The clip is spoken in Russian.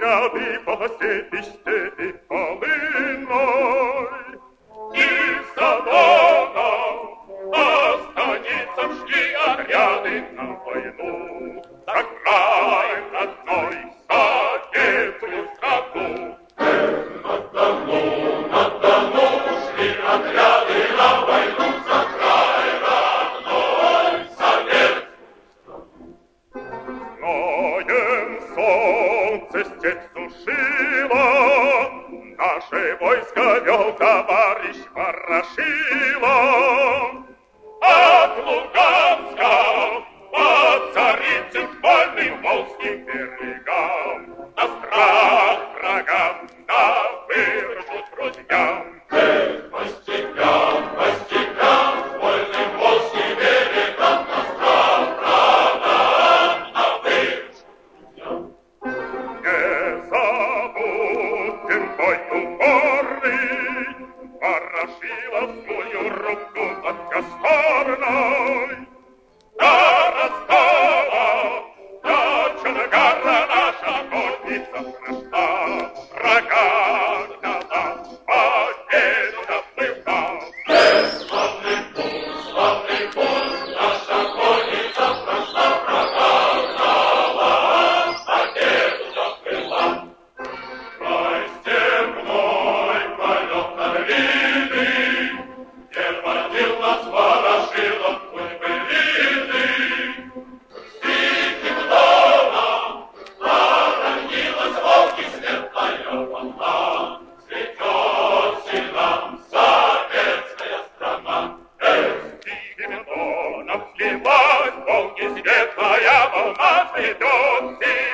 отряды по степи, степи полынной. Из Задона по станицам шли отряды на войну. За край родной советскую страну. На Дону шли отряды на войну. За край родной советскую страну. Зноем солнце степь сушило, наше войско вел товарищ Ворошилов. От Луганска по Царицын к вольным волжским берегам, на страх врагам, на выручу друзьям. По степям, вольным волжским берегам, на страх врагам, на выручу друзьям. Не забудем бой упорный, Ворошиловскую руку под Косторной. До Ростова, до Чонгара наша конница прошла, врага гнала, победу добыла. Славный путь, наша конница прошла, врага гнала, победу добыла. Край степной полет над Виной, где водил нас Ворошилов, путь былиный. Тихим доном поранилась волки светлая волна. Цветет нам советская страна. Тихим доном слилась волки светлая волна. Цветет